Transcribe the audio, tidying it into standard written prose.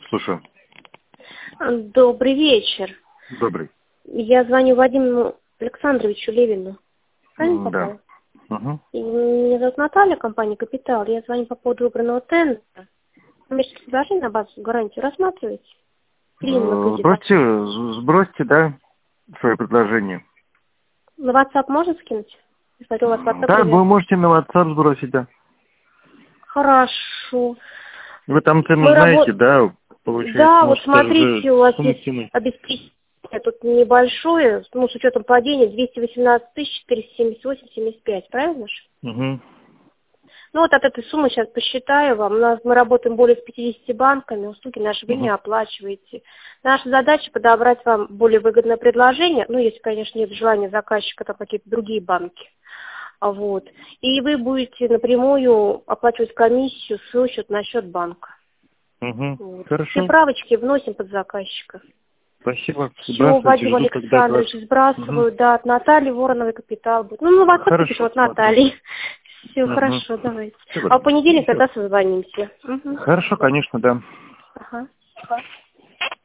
Слушаю. Добрый вечер. Добрый. Я звоню Вадиму Александровичу Левину. Правильно попала? Да. Угу. Меня зовут Наталья, компания «Капитал». Я звоню по поводу выбранного тендера. Коммерческое предложение на базу гарантии рассматриваете? Или на кредит? Сбросьте, да, свое предложение. На WhatsApp можно скинуть? Я смотрю, у вас WhatsApp Да, вы привязан. можете на WhatsApp сбросить, да. Хорошо. Вы там цену знаете, да? Получается, Да, вот может, смотрите, у вас сумму есть скинуть. обеспечение тут небольшое, ну, с учетом падения 218 478,75, правильно же? Угу. Ну, вот от этой суммы сейчас посчитаю вам. Мы работаем более с 50 банками, услуги наши вы не оплачиваете. Наша задача подобрать вам более выгодное предложение, ну, если, конечно, нет желания заказчика, там какие-то другие банки. Вот. И вы будете напрямую оплачивать комиссию с свой счет на счет банка. Угу. Вот. Все Хорошо. правочки вносим под заказчика. Спасибо. Все, Сбрасывайте, Вадим жду тогда от вас. Александрович, сбрасываю, да, от Натальи Вороновой «Капитал» будет. Ну, вас подпишут от Натальи. Все, хорошо, давайте. Всего А в доброго. понедельник тогда созвонимся. Угу. Хорошо, конечно, да. Ага.